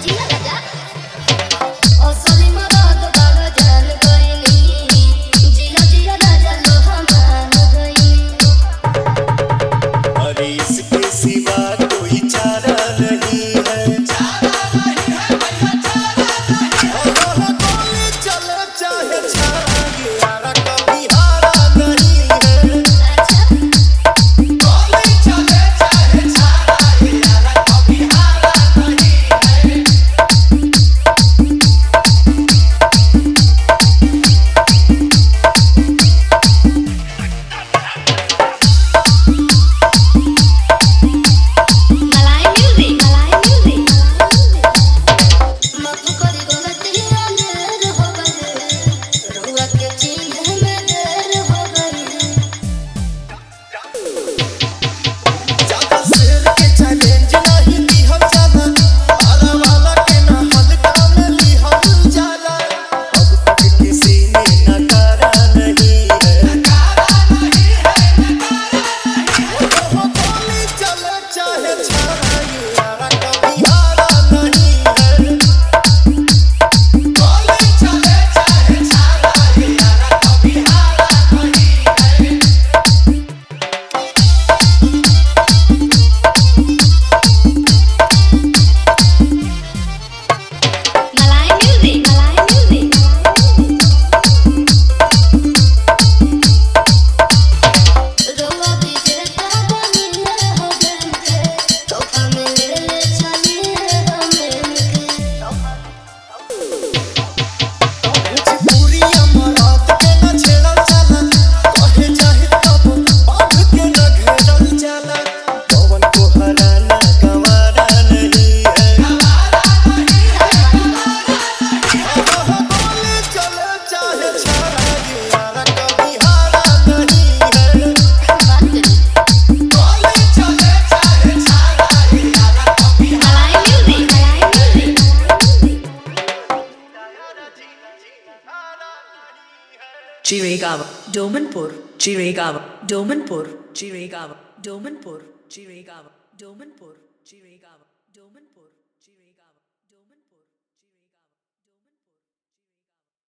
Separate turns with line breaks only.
जिया राजा असली मरद बाड़ जान गइनी जिया जिया राजा लो हम गइनी
अरे इसके सिवा कोई चारा नहीं है भैया चारा नहीं गोली चले चाहे छाड़ा ये यारा कभी हारा नहीं है गोली चले चाहे छाड़ा ये यारा कभी हारा नहीं है
मलाई म्यूजिक मत करी गलती अंधेर हो गए रुआ के चिन्ह में देर हो गई
ज्यादा शेर के चैलेंज नहीं ली हम जाला आरा वाला के ना हल्का में ली हम जाला अब तक किसी ने नकारा नहीं है गोली चले चाहे छाड़ा ये यारा कभी हारा नहीं है गोली चले चाहे छाड़ा ये यारा कभी हारा नहीं है
मलाई म्यूजिक रोवा बिजरता बनिए हो गए तोहफा में ले ले चलिए हमें के
पूरी अमरात के न छेड़ल जाला कहे चाहे तब बांध के न घेरल जाला पवन को हराना गंवारा नहीं है गोली चले चाहे छाड़ा ये यारा कभी हारा नहीं है
बात करी
गोली चले चाहे छाड़ा ये यारा कभी
मलाई music
Chiragawa, Domanpur, Chiragawa, Domanpur, Chiragawa, Domanpur, Chiragawa, Domanpur, Chiragawa.